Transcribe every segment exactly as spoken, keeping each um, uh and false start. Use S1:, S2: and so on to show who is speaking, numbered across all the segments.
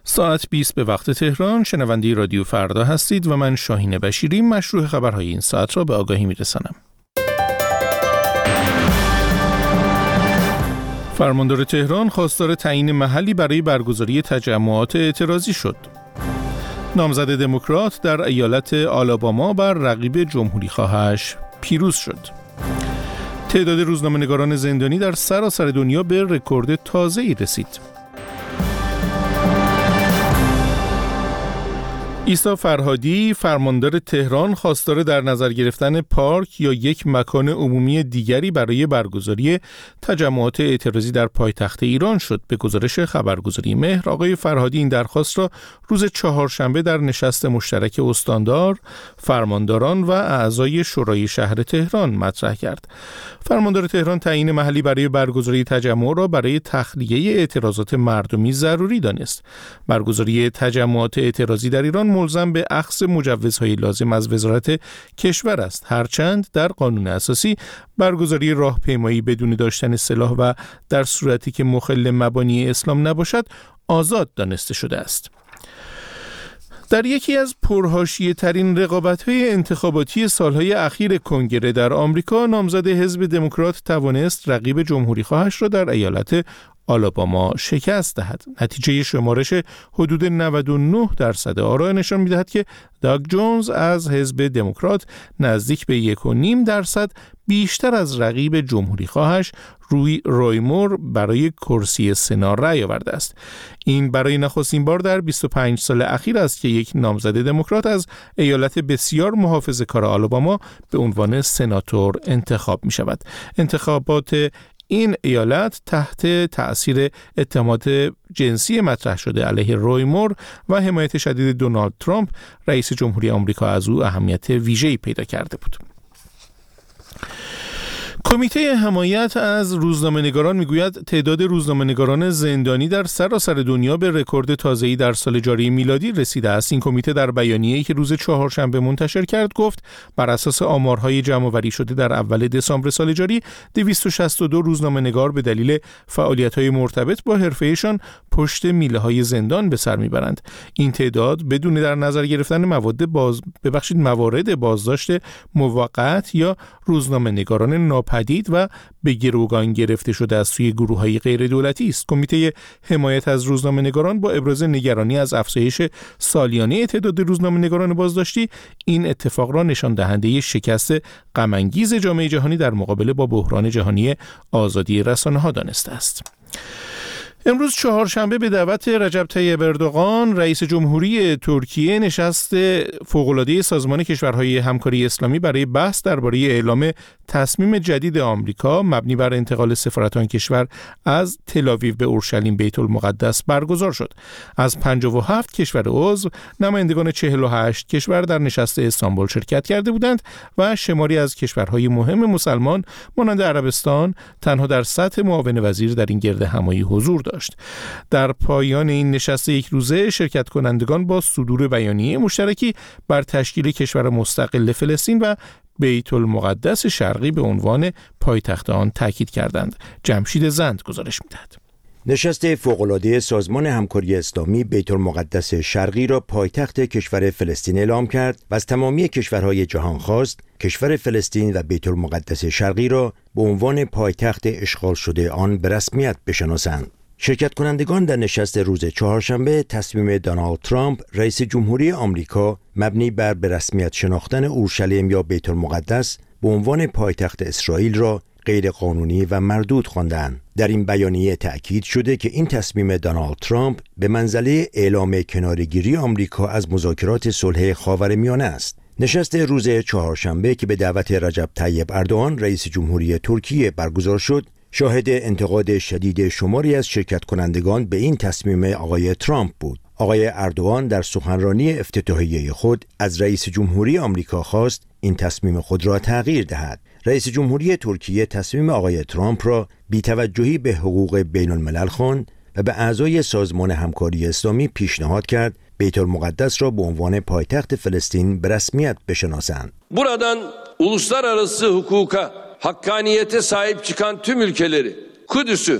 S1: ساعت بیست به وقت تهران، شنونده رادیو فردا هستید و من شاهین بشیری مشروع خبرهای این ساعت را به آگاهی میرسانم. فرماندار تهران خواستار تعیین محلی برای برگزاری تجمعات اعتراضی شد. نامزد دموکرات در ایالت آلاباما بر رقیب جمهوری خواهش پیروز شد. تعداد روزنامه‌نگاران زندانی در سراسر دنیا به رکورد تازه‌ای رسید. عیسی فرهادی فرماندار تهران خواستار در نظر گرفتن پارک یا یک مکان عمومی دیگری برای برگزاری تجمعات اعتراضی در پایتخت ایران شد. به گزارش خبرگزاری مهر، آقای فرهادی این درخواست را روز چهارشنبه در نشست مشترک استاندار، فرمانداران و اعضای شورای شهر تهران مطرح کرد. فرماندار تهران تعیین محلی برای برگزاری تجمع را برای تخلیه اعتراضات مردمی ضروری دانست. برگزاری تجمعات اعتراضی در ایران ملزم به اخذ مجوزهای لازم از وزارت کشور است، هرچند در قانون اساسی برگزاری راهپیمایی بدون داشتن سلاح و در صورتی که مخل مبانی اسلام نباشد آزاد دانسته شده است. در یکی از پرحاشیه ترین رقابت‌های انتخاباتی سالهای اخیر کنگره در آمریکا، نامزد حزب دموکرات توانست رقیب جمهوری خواهش را در ایالت آلاباما شکست دهد. نتیجه شمارش حدود نود و نه درصد آرا نشان می‌دهد که داگ جونز از حزب دموکرات نزدیک به یک و نیم درصد بیشتر از رقیب جمهوری خواهش روی روی مور برای کرسی سنا رأی آورده است. این برای نخستین بار در بیست و پنج سال اخیر است که یک نامزد دموکرات از ایالت بسیار محافظه‌کار آلاباما به عنوان سناتور انتخاب می شود. انتخابات این ایالت تحت تأثیر اتهامات جنسی مطرح شده علیه روی مور و حمایت شدید دونالد ترامپ رئیس جمهوری آمریکا از او اهمیت ویژه‌ای پیدا کرده بود. کمیته حمایت از روزنامه‌نگاران میگوید تعداد روزنامه‌نگاران زندانی در سراسر دنیا به رکورد تازه‌ای در سال جاری میلادی رسیده است. این کمیته در بیانیه‌ای که روز چهارشنبه منتشر کرد گفت بر اساس آمارهای جمع‌آوری شده در اول دسامبر سال جاری، دویست و شصت و دو روزنامه‌نگار به دلیل فعالیت‌های مرتبط با حرفه‌ایشان پشت میله‌های زندان به سر میبرند. این تعداد بدون در نظر گرفتن مواد باز ببخشید موارد بازداشت موقت یا روزنامه‌نگاران ناپدید و به گروگان گرفته شده از سوی گروه‌های غیر دولتی است. کمیته حمایت از روزنامه‌نگاران با ابراز نگرانی از افزایش سالیانه تعداد روزنامه‌نگاران بازداشتی، این اتفاق را نشان دهنده شکست غم‌انگیز جامعه جهانی در مقابله با بحران جهانی آزادی رسانه‌ها دانسته است. امروز چهارشنبه به دعوت رجب طیب اردوغان رئیس جمهوری ترکیه نشست فوق‌العاده سازمان کشورهای همکاری اسلامی برای بحث درباره اعلام تصمیم جدید آمریکا مبنی بر انتقال سفارت آن کشور از تل‌آویو به اورشلیم بیت المقدس برگزار شد. از پنجاه و هفت کشور عضو نمایندگان چهل و هشت کشور در نشست استانبول شرکت کرده بودند و شماری از کشورهای مهم مسلمان مانند عربستان تنها در سطح معاون وزیر در این گرد همایی حضور داشت. در پایان این نشست یک روزه شرکت کنندگان با صدور بیانیه مشترکی بر تشکیل کشور مستقل فلسطین و بیت المقدس شرقی به عنوان پایتخت آن تاکید کردند. جمشید زند گزارش می‌دهد.
S2: نشست فوق‌العاده سازمان همکاری اسلامی بیت المقدس شرقی را پایتخت کشور فلسطین اعلام کرد و از تمامی کشورهای جهان خواست کشور فلسطین و بیت المقدس شرقی را به عنوان پایتخت اشغال شده آن به رسمیت بشناسند. شرکت کنندگان در نشست روز چهارشنبه تصمیم دونالد ترامپ رئیس جمهوری آمریکا مبنی بر به رسمیت شناختن اورشلیم یا بیت المقدس به عنوان پایتخت اسرائیل را غیر قانونی و مردود خواندند. در این بیانیه تأکید شده که این تصمیم دونالد ترامپ به منزله اعلام کناره‌گیری آمریکا از مذاکرات صلح خاورمیانه است. نشست روز چهارشنبه که به دعوت رجب طیب اردوغان رئیس جمهوری ترکیه برگزار شد، شاهد انتقاد شدید شماری از شرکت کنندگان به این تصمیم آقای ترامپ بود. آقای اردوغان در سخنرانی افتتاحیه خود از رئیس جمهوری آمریکا خواست این تصمیم خود را تغییر دهد. رئیس جمهوری ترکیه تصمیم آقای ترامپ را بی‌توجهی به حقوق بین الملل خواند و به اعضای سازمان همکاری اسلامی پیشنهاد کرد بیت المقدس را به عنوان پایتخت فلسطین به رسمیت بشناسند.
S3: Buradan uluslararası hukuka hakkaniyete sahip çıkan tüm ülkeleri Kudüs'ü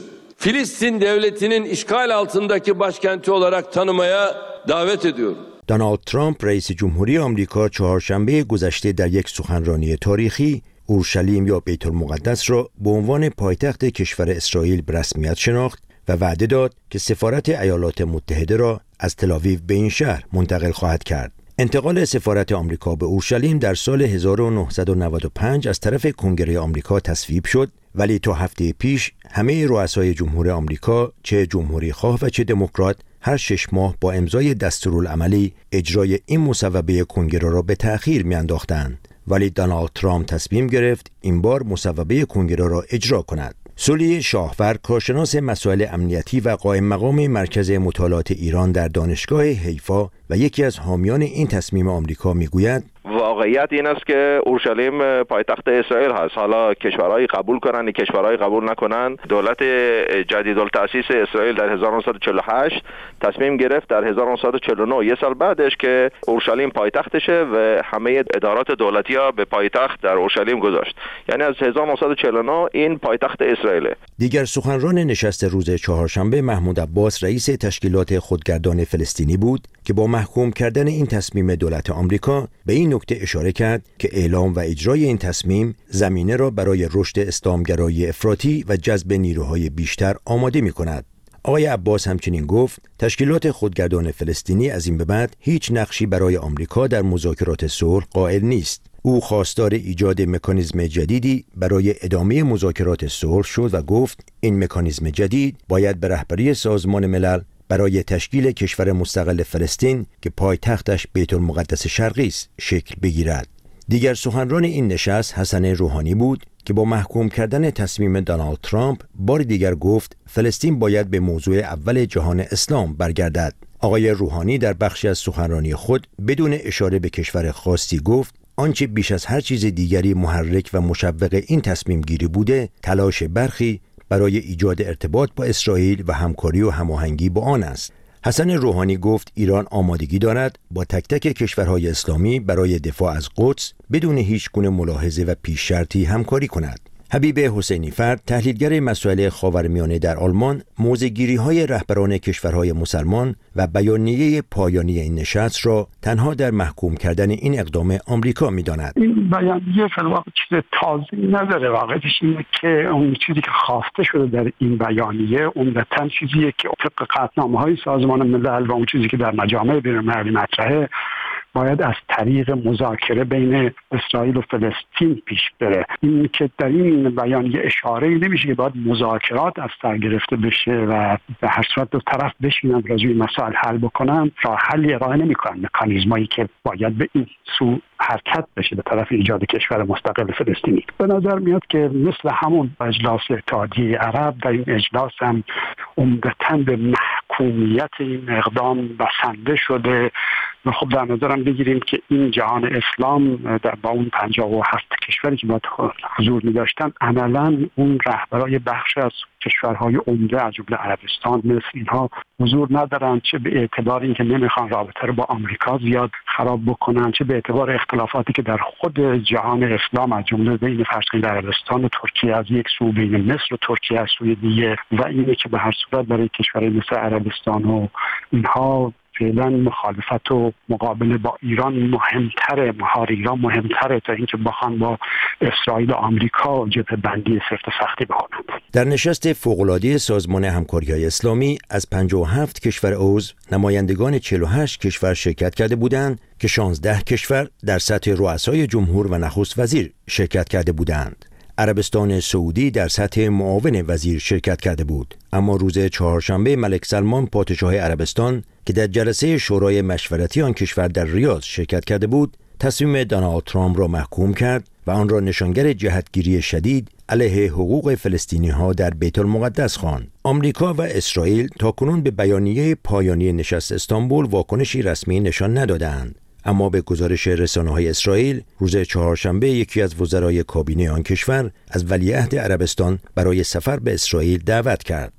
S3: Filistin devletinin işgal altındaki başkenti olarak tanımaya davet ediyorum.
S2: دونالد ترامپ رئیس جمهوری آمریکا چهارشنبه گذشته در یک سخنرانی تاریخی اورشلیم یا بیت المقدس را به عنوان پایتخت کشور اسرائیل به رسمیت شناخت و وعده داد که سفارت ایالات متحده را از تل‌آویو به این شهر منتقل خواهد کرد. انتقال سفارت آمریکا به اورشلیم در سال هزار و نهصد و نود و پنج از طرف کنگره آمریکا تصویب شد، ولی تا هفته پیش همه رؤسای جمهور آمریکا، چه جمهوری خواه و چه دموکرات، هر شش ماه با امضای دستورالعملی اجرای این مصوبه کنگره را به تأخیر میانداختند. ولی دونالد ترامپ تصمیم گرفت این بار مصوبه کنگره را اجرا کند. سولی شاهور، کارشناس مسائل امنیتی و قائم مقام مرکز مطالعات ایران در دانشگاه حیفا و یکی از حامیان این تصمیم آمریکا میگوید
S4: واقعیت این است که اورشلیم پایتخت اسرائیل هست. حالا کشورهای قبول کنن، کشورهای قبول نکنن. دولت جدیدالتأسیس اسرائیل در هزار و نهصد و چهل و هشت تصمیم گرفت در هزار و نهصد و چهل و نه، یه سال بعدش، که اورشلیم پایتختشه و همه ادارات دولتی ها به پایتخت در اورشلیم گذاشت. یعنی از هزار و نهصد و چهل و نه این پایتخت اسرائیل.
S2: دیگر سخنران نشست روز چهارشنبه محمود عباس، رئیس تشکیلات خودگردان فلسطینی بود که با محکوم کردن این تصمیم دولت آمریکا به این نکته اشاره کرد که اعلام و اجرای این تصمیم زمینه را برای رشد اسلامگرایی افراطی و جذب نیروهای بیشتر آماده می کند. آقای عباس همچنین گفت تشکیلات خودگردان فلسطینی از این به بعد هیچ نقشی برای آمریکا در مذاکرات صلح قائل نیست. او خواستار ایجاد مکانیزم جدیدی برای ادامه مذاکرات صلح شد و گفت این مکانیزم جدید باید به رهبری سازمان ملل برای تشکیل کشور مستقل فلسطین که پایتختش بیت المقدس شرقی است شکل بگیرد. دیگر سخنران این نشست حسن روحانی بود که با محکوم کردن تصمیم دونالد ترامپ بار دیگر گفت فلسطین باید به موضوع اول جهان اسلام برگردد. آقای روحانی در بخشی از سخنرانی خود بدون اشاره به کشور خاصی گفت آنچه بیش از هر چیز دیگری محرک و مشوق این تصمیم گیری بوده تلاش برخی برای ایجاد ارتباط با اسرائیل و همکاری و هماهنگی با آن است. حسن روحانی گفت ایران آمادگی دارد با تک تک کشورهای اسلامی برای دفاع از قدس بدون هیچ گونه ملاحظه و پیش شرطی همکاری کند. حبیب حسینی فرد، تحلیلگر مسائل خاورمیانه در آلمان، موضع‌گیری‌های رهبران کشورهای مسلمان و بیانیه پایانی این نشست را تنها در محکوم کردن این اقدام آمریکا می‌داند.
S5: این بیانیه فلواقع چیز تازه‌ای نداره. واقعیتش اینه که اون چیزی که خواسته شده در این بیانیه عمدتاً چیزیه که طبق قطعنامه‌های سازمان ملل و اون چیزی که در مجامع بین‌المللی مطرحه باید از طریق مذاکره بین اسرائیل و فلسطین پیش بره. این که در این بیانیه اشاره نمیشه که باید مذاکرات از سر گرفته بشه و به هر صورت دو طرف بشینن راجع به مسائل حل بکنن، راه حلی ارائه نمیکنن، مکانیزمایی که باید به این سو حرکت بشه به طرف ایجاد کشور مستقل فلسطینی. به نظر میاد که مثل همون اجلاس اتحادیه عرب در این اجلاس هم عمدتاً به محکومیت این اقدام بسنده شده و خب در نظرم بگیریم که این جهان اسلام در با اون پنجاه و هفت کشوری که باید حضور می داشتن عملاً اون رهبرای بخش از کشورهای عمده از جمله عربستان مثل اینها حضور ندارن، چه به اعتبار اینکه نمیخوان رابطه رو با آمریکا زیاد خراب بکنن، چه به اعتبار اختلافاتی که در خود جهان اسلام از جمله بین فرض کنید عربستان و ترکیه از یک سو، بین مصر و ترکیه از سوی دیگه، و اینه که به هر صورت برای کشورهای مثل عربستان و اینها فعلا مخالفت و مقابله با ایران مهمتره، مهار ایران مهمتره تا اینکه بخوان با اسرائیل و آمریکا جبهه بندی سفت و سختی بکنند.
S2: در نشست فوق‌العاده سازمان همکاری‌های اسلامی از پنجاه و هفت کشور عضو نمایندگان چهل و هشت کشور شرکت کرده بودند که شانزده کشور در سطح رؤسای جمهور و نخست وزیر شرکت کرده بودند. عربستان سعودی در سطح معاون وزیر شرکت کرده بود، اما روز چهارشنبه ملک سلمان پادشاه عربستان که در جلسه شورای مشورتی آن کشور در ریاض شرکت کرده بود تصمیم دونالد ترامپ را محکوم کرد و آن را نشانگر جهتگیری شدید علیه حقوق فلسطینی‌ها در بیت المقدس خواند. آمریکا و اسرائیل تاکنون به بیانیه پایانی نشست استانبول واکنشی رسمی نشان ندادند، اما به گزارش رسانه‌های اسرائیل روز چهارشنبه یکی از وزرای کابینه آن کشور از ولیعهد عربستان برای سفر به اسرائیل دعوت کرد.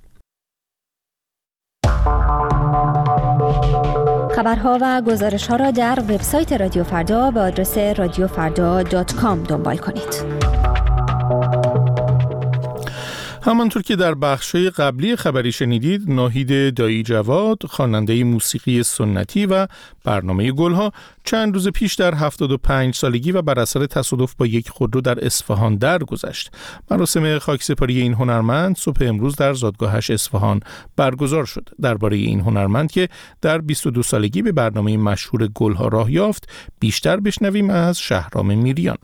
S6: خبرها و گزارش‌ها را در وبسایت رادیو فردا به آدرس رادیو فردا دات کام دنبال کنید.
S1: همانطور که در بخش‌های قبلی خبری شنیدید، ناهید دایی جواد، خواننده موسیقی سنتی و برنامه گلها، چند روز پیش در هفتاد و پنج سالگی و بر اثر تصادف با یک خودرو در اصفهان درگذشت. مراسم خاکسپاری این هنرمند صبح امروز در زادگاهش اصفهان برگزار شد. درباره این هنرمند که در بیست و دو سالگی به برنامه مشهور گلها راه یافت، بیشتر بشنویم از شهرام میریان.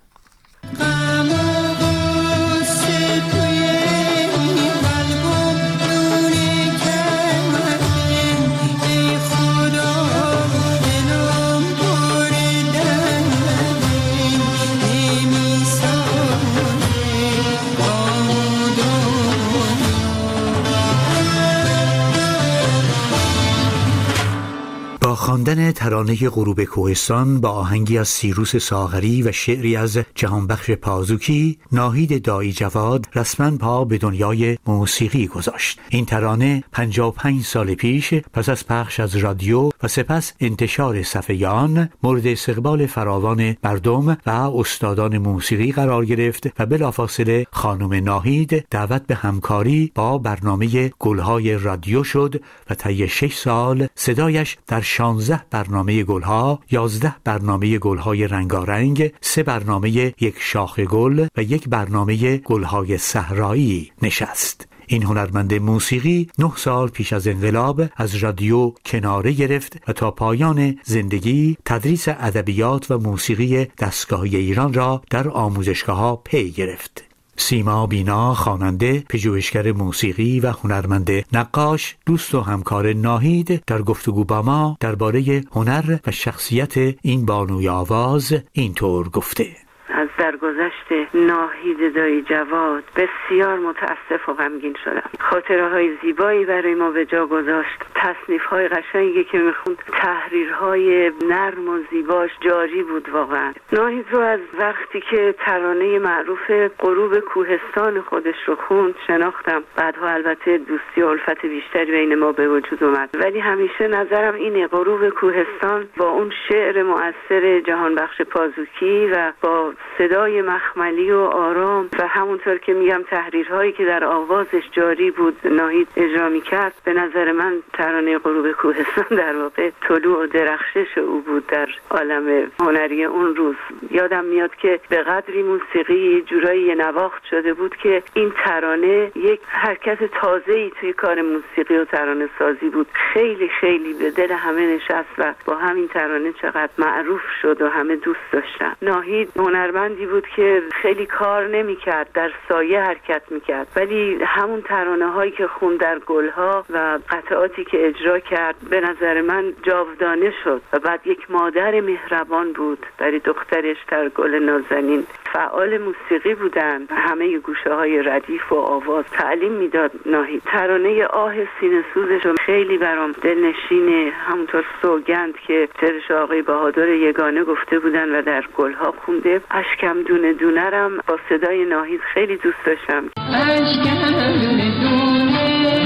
S7: خواندن ترانه غروب کوهستان با آهنگی از سیروس ساغری و شعری از جهانبخش پازوکی، ناهید دایی جواد رسما پا به دنیای موسیقی گذاشت. این ترانه پنجاه و پنج سال پیش پس از پخش از رادیو و سپس انتشار صفحه آن مورد استقبال فراوان مردم و استادان موسیقی قرار گرفت و بلافاصله خانم ناهید دعوت به همکاری با برنامه گلهای رادیو شد و طی شش سال صدایش در شانزده برنامه گلها، یازده برنامه گلهای رنگارنگ، سه برنامه یک شاخ گل و یک برنامه گلهای صحرایی نشست. این هنرمند موسیقی نه سال پیش از انقلاب از رادیو کناره گرفت و تا پایان زندگی تدریس ادبیات و موسیقی دستگاهی ایران را در آموزشگاه‌ها پی گرفت. سیما بینا، خواننده، پژوهشگر موسیقی و هنرمند نقاش، دوست و همکار ناهید، در گفتگو با ما درباره هنر و شخصیت این بانوی آواز اینطور گفته:
S8: از درگذشت ناهید دایی جواد بسیار متاسف و غمگین شدم. خاطره های زیبایی برای ما به جا گذاشت، تصنیف های قشنگی که میخوند، تحریرهای نرم و زیباش جاری بود. واقعا ناهید رو از وقتی که ترانه معروف غروب کوهستان خودش رو خوند شناختم. بعدها البته دوستی و الفت بیشتری بین ما به وجود اومد، ولی همیشه نظرم اینه غروب کوهستان با اون شعر مؤثر جهانبخش پازوکی و با صدای مخملی و آرام و همونطور که میگم تحریرهایی که در آوازش جاری بود ناهید اجرا میکرد، به نظر من ترانه غروب کوهستان در واقع طلوع و درخشش او بود در عالم هنری اون روز. یادم میاد که به قدری موسیقی جورایی نواخت شده بود که این ترانه یک حرکت تازه‌ای توی کار موسیقی و ترانه سازی بود. خیلی خیلی به دل همه نشست و با همین ترانه چقدر معروف شد و همه دوست داشتن. ناهید هنرمندی بود که خیلی کار نمی‌کرد، در سایه حرکت می‌کرد، ولی همون ترانه هایی که خوند در گلها و قطعاتی که اجرا کرد به نظر من جاودانه شد. و بعد یک مادر مهربان بود برای دخترش در گل نازنین. فعال موسیقی بودن، همه گوشه های ردیف و آواز تعلیم میداد ناهید. ترانه آه سینه سوزش خیلی برام دلنشینه، همونطور سوگند که ترش آقای بهادر یگانه گفته بودن و در گلها خونده. اشکم دونه دونه رم با صدای ناهید خیلی دوست داشتم. اشکم دونه دونه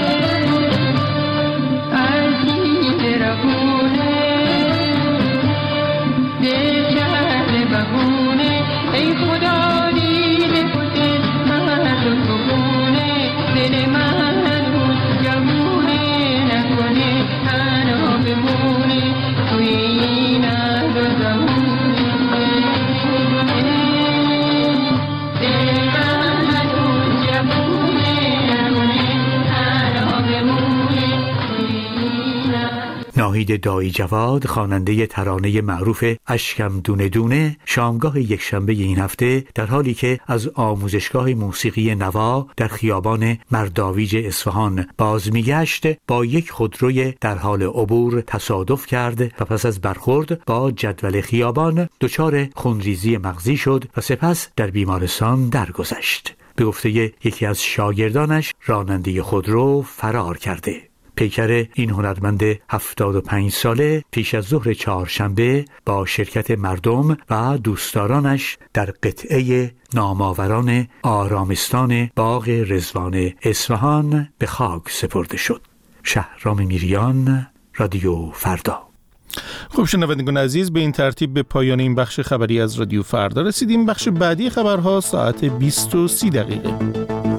S8: عزیز رهونه دل بهونه ای خدا دیده بوده من بهونه دل من جمونه نکنه تنها بمونه توی این عهد زمونه.
S7: ناهید دایی جواد، خواننده ترانه معروف اشکم دونه دونه، شامگاه یکشنبه این هفته در حالی که از آموزشگاه موسیقی نوا در خیابان مرداویج اصفهان باز میگشت با یک خودروی در حال عبور تصادف کرد و پس از برخورد با جدول خیابان دچار خونریزی مغزی شد و سپس در بیمارستان درگذشت. به گفته یکی از شاگردانش، راننده خودرو فرار کرده. پیکر این هنرمند هفتاد و پنج ساله پیش از ظهر چهارشنبه با شرکت مردم و دوستدارانش در قطعه نامآوران آرامستان باغ رضوان اصفهان به خاک سپرده شد. شهرام میریان، رادیو فردا.
S1: خب شنوندگان عزیز، به این ترتیب به پایان این بخش خبری از رادیو فردا رسیدیم. بخش بعدی خبرها ساعت بیست و سی دقیقه.